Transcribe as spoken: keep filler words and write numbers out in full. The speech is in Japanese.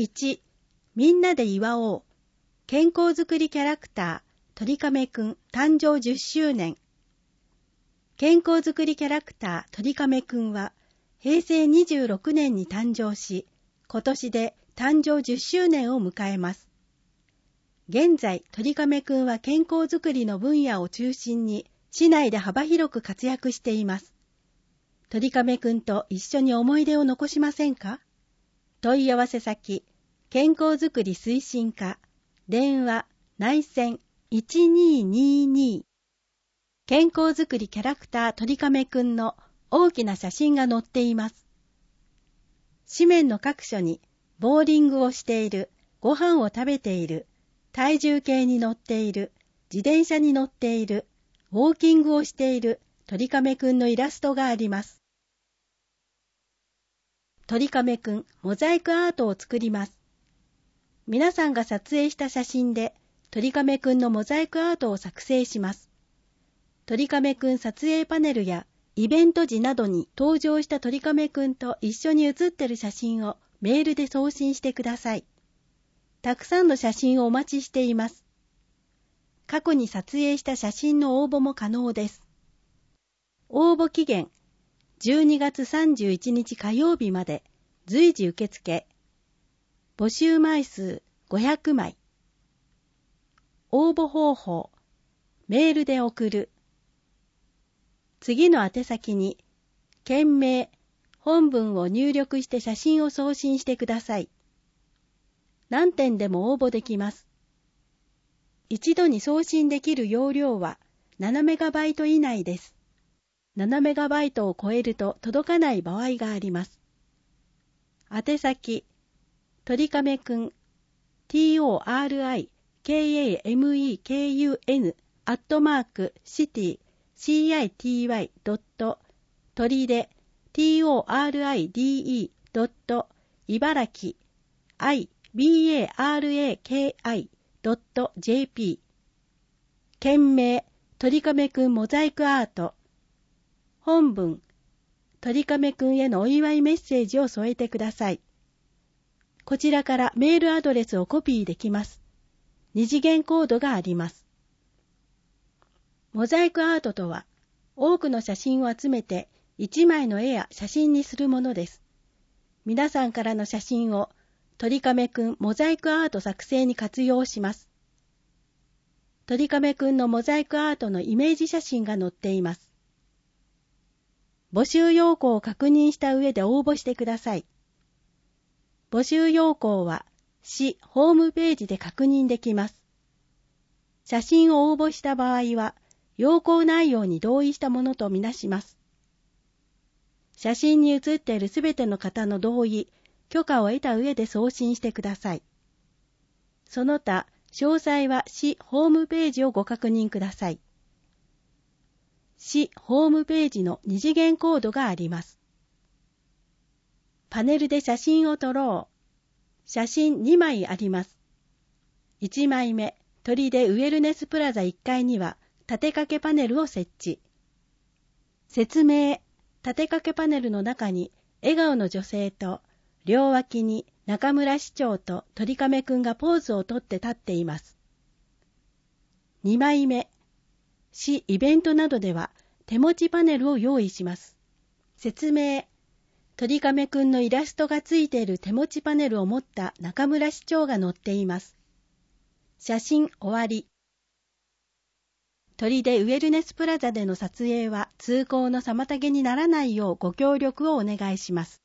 いち、みんなで祝おう。健康づくりキャラクター、鳥亀くん誕生じゅっしゅうねん。健康づくりキャラクター、鳥亀くんは、へいせいにじゅうろくねんに誕生し、今年で誕生じゅっしゅうねんを迎えます。現在、鳥亀くんは健康づくりの分野を中心に、市内で幅広く活躍しています。鳥亀くんと一緒に思い出を残しませんか？問い合わせ先、健康づくり推進課、電話、内線いちにーにーにー。健康づくりキャラクター鳥亀くんの大きな写真が載っています。紙面の各所に、ボーリングをしている、ご飯を食べている、体重計に乗っている、自転車に乗っている、ウォーキングをしている鳥亀くんのイラストがあります。鳥亀くん、モザイクアートを作ります。皆さんが撮影した写真で、鳥亀くんのモザイクアートを作成します。鳥亀くん撮影パネルやイベント時などに登場した鳥亀くんと一緒に写っている写真をメールで送信してください。たくさんの写真をお待ちしています。過去に撮影した写真の応募も可能です。応募期限、じゅうにがつさんじゅういちにち火曜日まで随時受付。募集枚数ごひゃくまい。応募方法、メールで送る。次の宛先に、件名、本文を入力して写真を送信してください。何点でも応募できます。一度に送信できる容量はななメガバイト以内です。ななメガバイトを超えると届かない場合があります。宛先、鳥亀くん、torikameekun、アットマーク、シティ、city. ドット、鳥で、toride. ドット、茨城、ibaraki. ドット jp。件名、鳥亀くんモザイクアート。本文、鳥亀くんへのお祝いメッセージを添えてください。こちらからメールアドレスをコピーできます。二次元コードがあります。モザイクアートとは、多くの写真を集めて一枚の絵や写真にするものです。皆さんからの写真を鳥亀くんモザイクアート作成に活用します。鳥亀くんのモザイクアートのイメージ写真が載っています。募集要項を確認した上で応募してください。募集要項は市ホームページで確認できます。写真を応募した場合は、要項内容に同意したものとみなします。写真に写っているすべての方の同意、許可を得た上で送信してください。その他、詳細は市ホームページをご確認ください。市ホームページの二次元コードがあります。パネルで写真を撮ろう。写真にまいあります。いちまいめ、鳥でウェルネスプラザいっかいには立て掛けパネルを設置。説明、立て掛けパネルの中に笑顔の女性と両脇に中村市長と鳥亀くんがポーズをとって立っています。にまいめ、市イベントなどでは手持ちパネルを用意します。説明、鳥亀くんのイラストがついている手持ちパネルを持った中村市長が載っています。写真終わり。鳥でウェルネスプラザでの撮影は通行の妨げにならないようご協力をお願いします。